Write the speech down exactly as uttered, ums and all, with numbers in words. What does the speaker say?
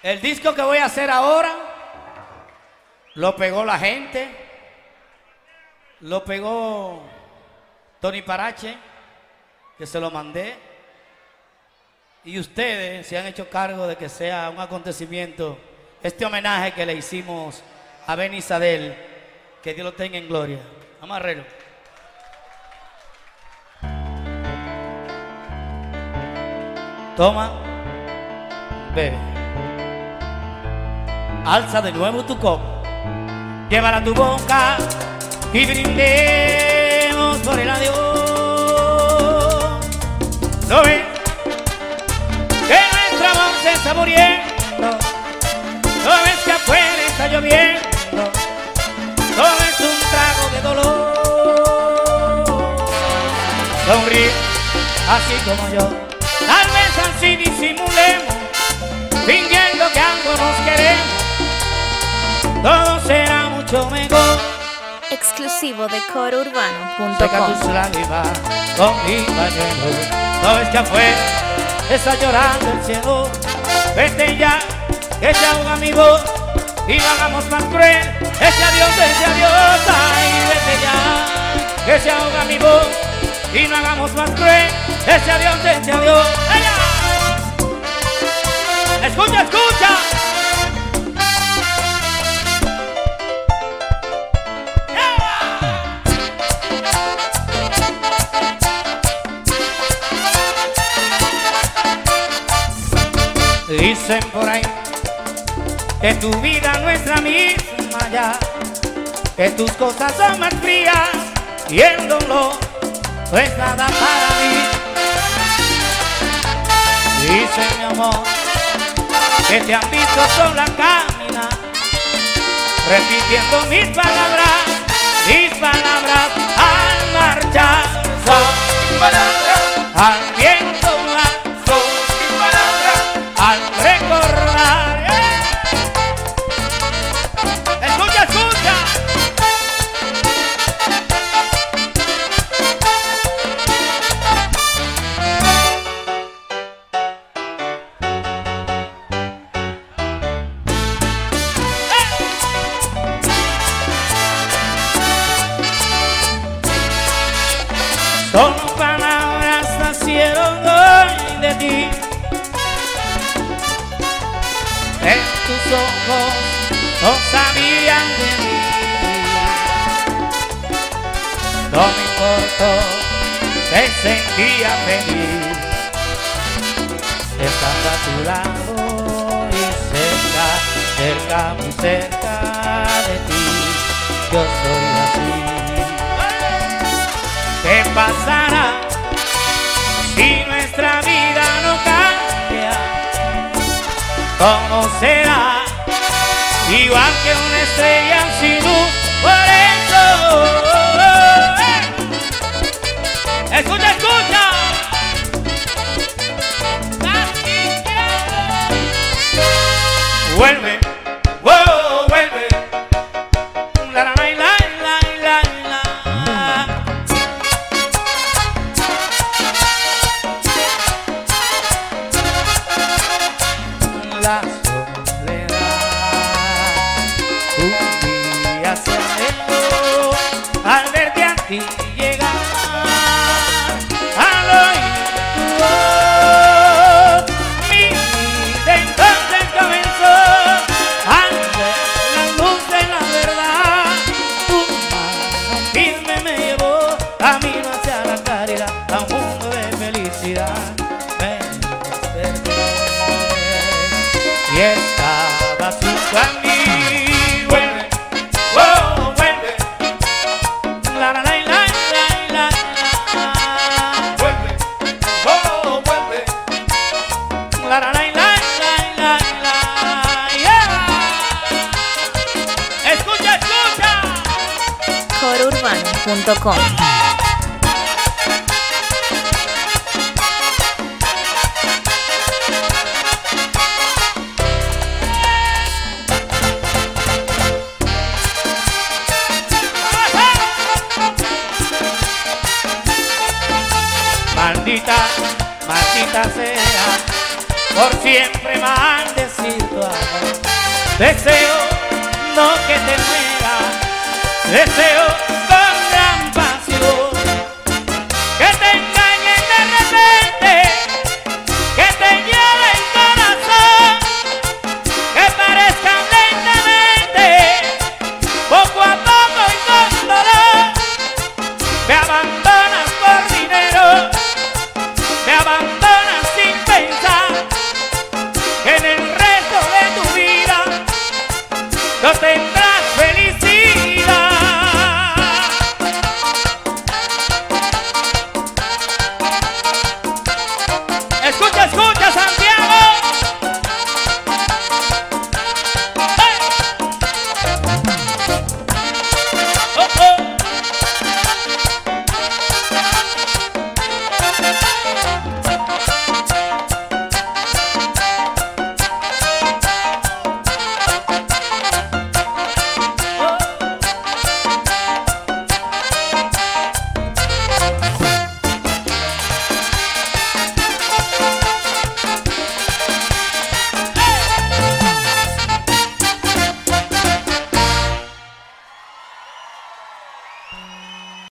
El disco que voy a hacer ahora lo pegó la gente, lo pegó Tony Parache, que se lo mandé, y ustedes se han hecho cargo de que sea un acontecimiento, este homenaje que le hicimos a Benny Sadel, que Dios lo tenga en gloria. Vamos a arreglo. Toma, bebe. Alza de nuevo tu copa, llévala a tu boca y brindemos por el adiós. ¿No ves que nuestro amor se está muriendo? ¿No ves que afuera está lloviendo? ¿No ves un trago de dolor? Sonríe así como yo, tal vez así disimulemos, fingiendo que algo nos queremos. Todo será mucho mejor. Exclusivo de coro urbano punto com. Seca tus lágrimas con mi pañuelo. No ves que afuera está llorando el cielo. Vete ya, que se ahoga mi voz y no hagamos más cruel ese adiós, ese adiós. Ay, vete ya, que se ahoga mi voz y no hagamos más cruel ese adiós, ese adiós. ¡Ella! Escucha, escucha. Dicen por ahí que tu vida no es la misma ya, que tus cosas son más frías y el dolor no es nada para mí. Dicen, mi amor, que te han visto sola caminar, repitiendo mis palabras, mis palabras al marchar. Son mis palabras al viento mar, son mis palabras al recordar. ¡Eh! Escucha, escucha. Son palabras nacieron hoy de ti, en tus ojos no sabían de mí. No me importó, te sentía feliz estando a tu lado y cerca, cerca, muy cerca de ti. Yo soy así. ¿Qué pasará si nuestra vida no cambia? ¿Cómo será? Igual que una estrella sin luz. Por eso, ¡eh! Escucha, escucha. Vuelve, wow, vuelve. La la la la la la la. La soledad un día se alejó al verte a ti llegar, al oír tu voz. Mi vida entonces comenzó al ver la luz de la verdad. Tu mano firme me llevó camino hacia la caridad, a un mundo de felicidad. Me desperté y estabas junto a mí. Vuelve, oh, vuelve. La la la la la la la. Vuelve, oh, vuelve. La la la la la la la. Yeah. Escucha, escucha. coro urbano punto com. Maldita, maldita sea, por siempre maldecir tu amor. Deseo no que te mueras, deseo